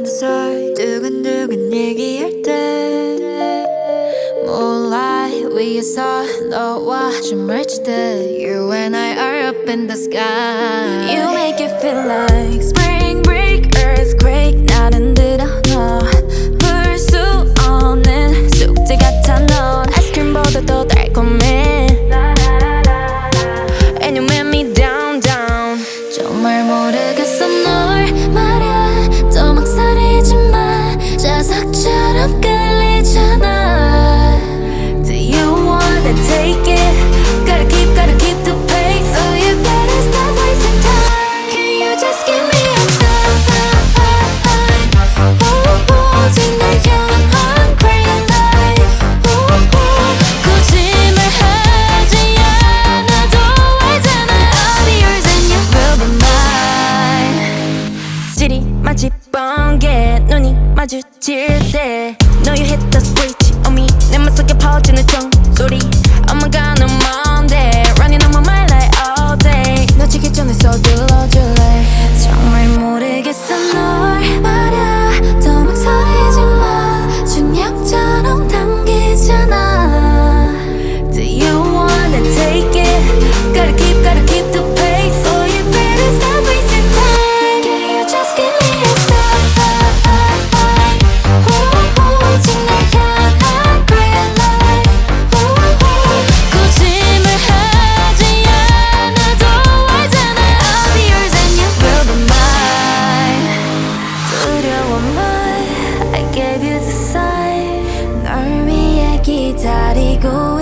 서로 두근두근 얘기할 때 Moonlight 위에서 너와 춤을 출 때 You and I are up in the sky You make it feel like spring break, earthquake 나는 들어 너 풀 수 없는 숙제 같아 넌 아이스크림보다 더 달콤해 And you make me down down 정말 모르겠어 널 말야 또 망설이지 마 자석처럼 끌리잖아 Do you wanna take it? Gotta keep the pace Oh you better stop wasting time Can you just give me a sign 오직 날 향한 green light 거짓말 하지 않아도 알잖아 I'll be yours and you will be mine 질이 마치 번개 눈이 마주칠 때 Know you hit the switch on me 내 맘속에 퍼지는 종소리 Oh my god 넌 뭔데 Running on my mind like all day 놓치기 전에 서둘러줄래 정말 모르겠어 널 말야 또 망설이지 마 중력처럼 당기잖아 Do you wanna take it? Gotta keep the pace Oh you better stop wasting time Can you just give me a sign 오직 날 향한 green light 거짓말 하지 않아도 알잖아 I'll be yours and you will be mine 두려워 말 I gave you the sign 널 위해 기다리고